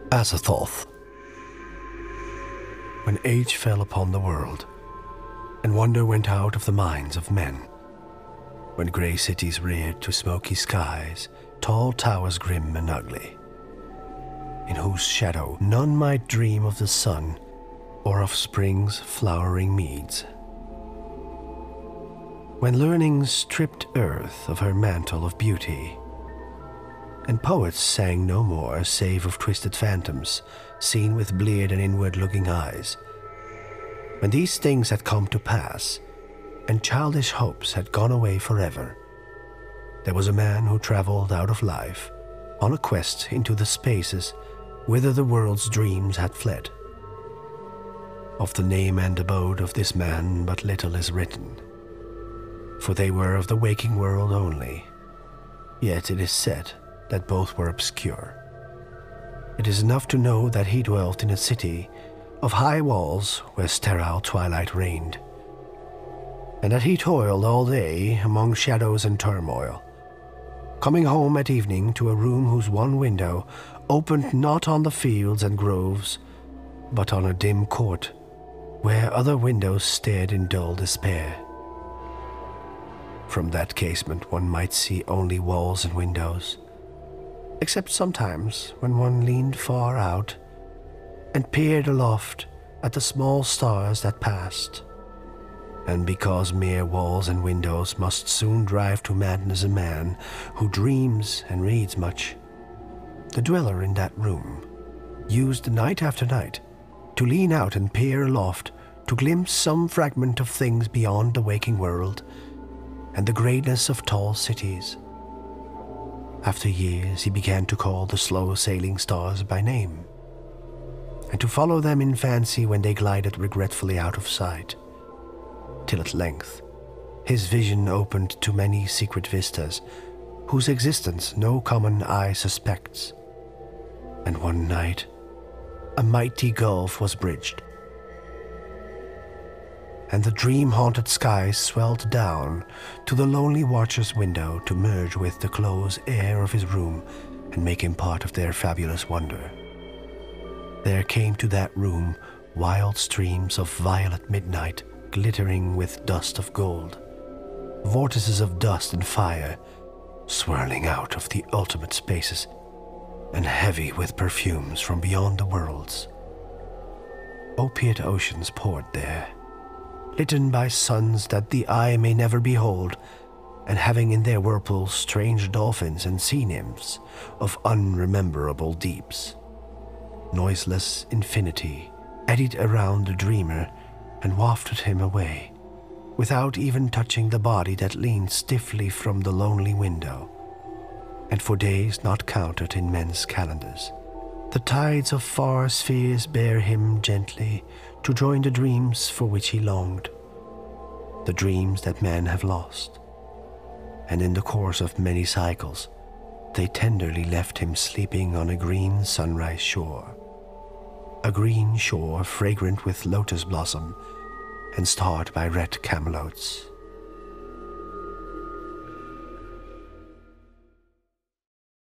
Azathoth. When age fell upon the world, and wonder went out of the minds of men, when grey cities reared to smoky skies, tall towers grim and ugly, in whose shadow none might dream of the sun or of spring's flowering meads. When learning stripped earth of her mantle of beauty, and poets sang no more save of twisted phantoms seen with bleared and inward-looking eyes. When these things had come to pass, and childish hopes had gone away forever, there was a man who travelled out of life on a quest into the spaces whither the world's dreams had fled. Of the name and abode of this man but little is written, for they were of the waking world only, yet it is said that both were obscure. It is enough to know that he dwelt in a city of high walls where sterile twilight reigned, and that he toiled all day among shadows and turmoil, coming home at evening to a room whose one window opened not on the fields and groves, but on a dim court where other windows stared in dull despair. From that casement one might see only walls and windows, except sometimes when one leaned far out and peered aloft at the small stars that passed. And because mere walls and windows must soon drive to madness a man who dreams and reads much, the dweller in that room used night after night to lean out and peer aloft to glimpse some fragment of things beyond the waking world and the greyness of tall cities. After years he began to call the slow-sailing stars by name, and to follow them in fancy when they glided regretfully out of sight, till at length his vision opened to many secret vistas whose existence no common eye suspects, and one night a mighty gulf was bridged, and the dream-haunted skies swelled down to the lonely watcher's window to merge with the close air of his room and make him part of their fabulous wonder. There came to that room wild streams of violet midnight glittering with dust of gold, vortices of dust and fire swirling out of the ultimate spaces and heavy with perfumes from beyond the worlds. Opiate oceans poured there, litten by suns that the eye may never behold, and having in their whirlpools strange dolphins and sea nymphs of unrememberable deeps. Noiseless infinity eddied around the dreamer and wafted him away, without even touching the body that leaned stiffly from the lonely window, and for days not counted in men's calendars, the tides of far spheres bear him gently to join the dreams for which he longed, the dreams that men have lost. And in the course of many cycles, they tenderly left him sleeping on a green sunrise shore, a green shore fragrant with lotus blossom and starred by red camelots.